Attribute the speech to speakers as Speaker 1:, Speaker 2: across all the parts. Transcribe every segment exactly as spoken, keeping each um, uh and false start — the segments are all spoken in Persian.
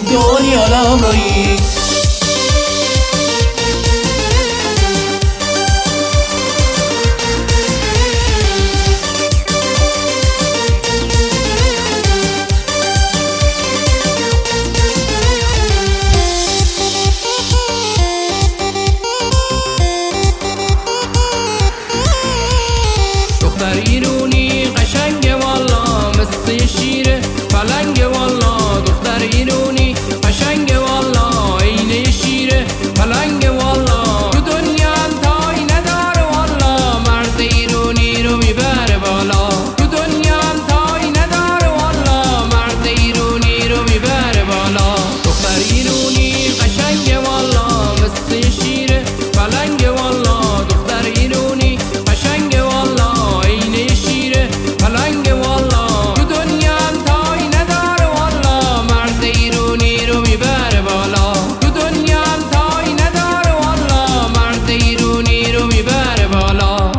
Speaker 1: دنیا لامایی.
Speaker 2: دختر ایرونی قشنگه والا مثل شیره پلنگه والا. دختر ایرونی قشنگه والا عین شیره پلنگه والا. تو دنیا انتهای نداره والا مرد ایرونی رو میبره بالا. تو دنیا انتهای نداره والا مرد ایرونی رو میبره بالا. دختر ایرونی قشنگه والا مثل شیره پلنگه والا. دختر ایرونی قشنگه والا عین شیره پلنگه والا. تو دنیا انتهای نداره والا مرد ایرونی رو میبره بالا. تو دنیا انتهای نداره والا مرد ایرونی رو میبره بالا.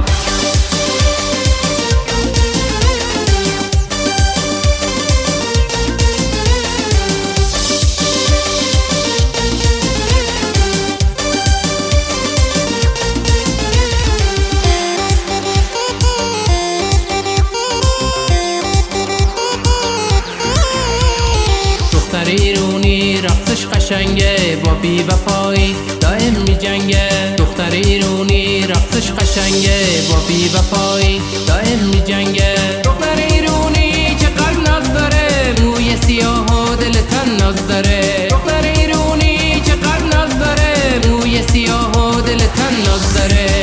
Speaker 2: دختر ایرونی رقصش قشنگه با بی وفایی دائم می جنگه. دختر ایرونی رقصش قشنگه با بی وفایی دائم می جنگه. دختر ایرونی چقدر ناز داره موی سیاه و دل تن ناز داره. دختر ایرونی چقدر ناز داره موی سیاه و دل تن ناز داره.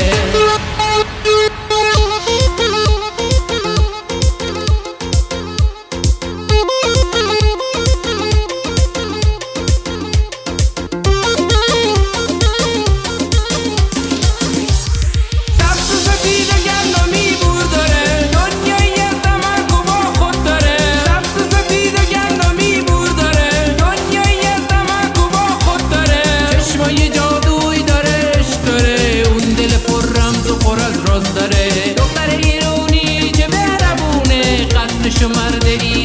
Speaker 2: دختر ایرونی چه مهربونه قدش مرد